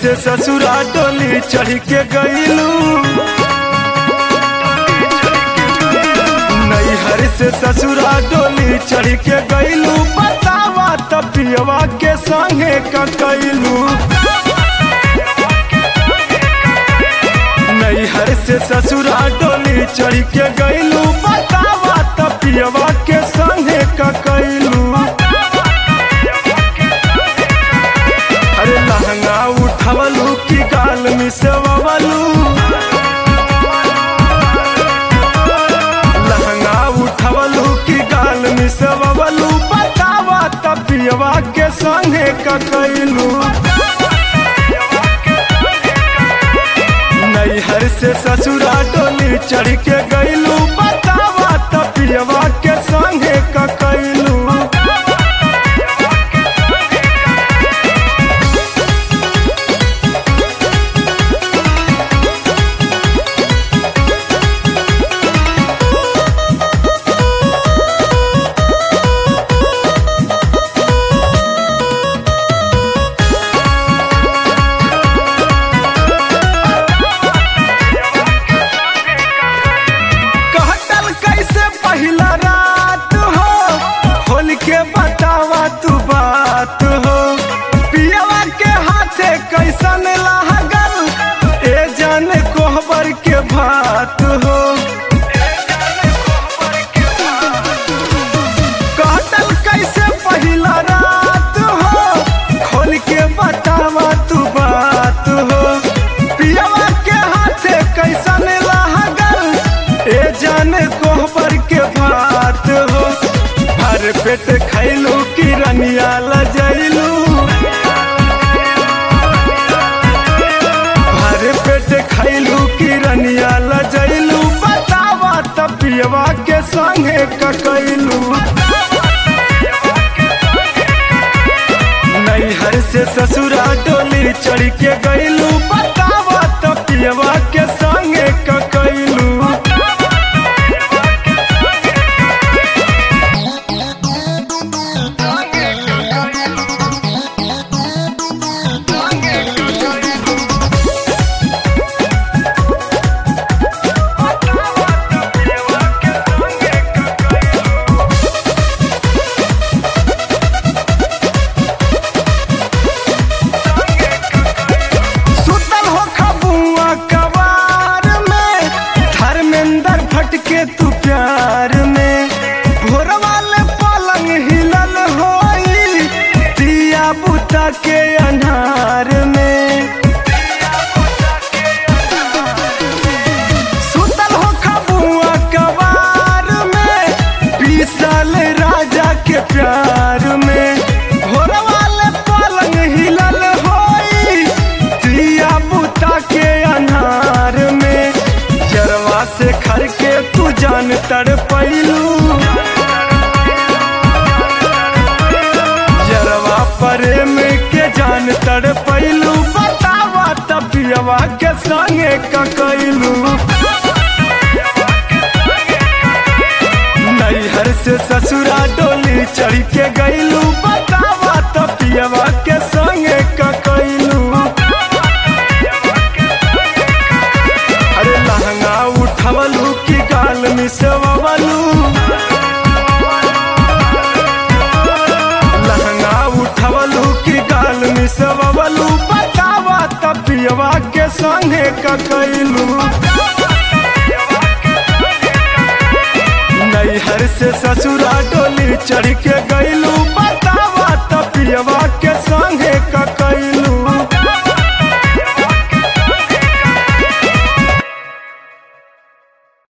से ससुरा डोली चढ़ के गईलू, नैहर से ससुरा डोली चढ़ के गईलू, बतावा तपियवा के संगे का कैलू। नैहर से ससुरा डोली चढ़ के गईलू, बतावा तपियवा के संगे का कैलू। अरे लहंगा उठवलू की गाल मिसवलू, लहंगा उठवलू की गाल मिसवलू, बतावा तपियवा के संगे का कैलू। नैहर से ससुरा डोली चढ़ के गईलू, बतावा तपियवा के संगे का कैलू। पहिला रात हो खोल के बतावा तू बात हो, पियवा के हाथे कैसन लागल ए जाने कोहबर के भात हो। कहतल कैसे पहिला रात हो खोल के बतावा तू बात हो, पियवा के हाथे कैसन लागल ए जाने कोहबर के भात हो। भर पेट खैलू की रनिया लजैलू, भर पेट खैलू की रनिया लजैलू, बतावा तपियवा के संगे ककैलू। नैहर से ससुरा डोली चढ़ के गईलू, बतावा तपियवा के संगे ककैलू। के तू प्यार में भोर वाले पलंग हिलल होई, दिया बुता के अन्हार में। सुतल हो खबुआ कबार में, पीसल राजा के प्यार में। भोर वाले पलंग हिलल होई, दिया बुता के अन्हार में। जरवा से खर के तू जान तड़पैलू, जरवा प्रेम के जान तड़पैलू, बतावा तपियवा के संगे का कैलू। नैहर से ससुरा डोली चढ़ के गईलू, बतावा तपियवा के संगे का कैलू। अरे लहंगा उठवलू की गाल मिसवलू, लहंगा उठवलू की गाल मिसवलू, बतावा तपियवा के संगे का कैलू। नैहर से ससुरा डोली चढ़ के गई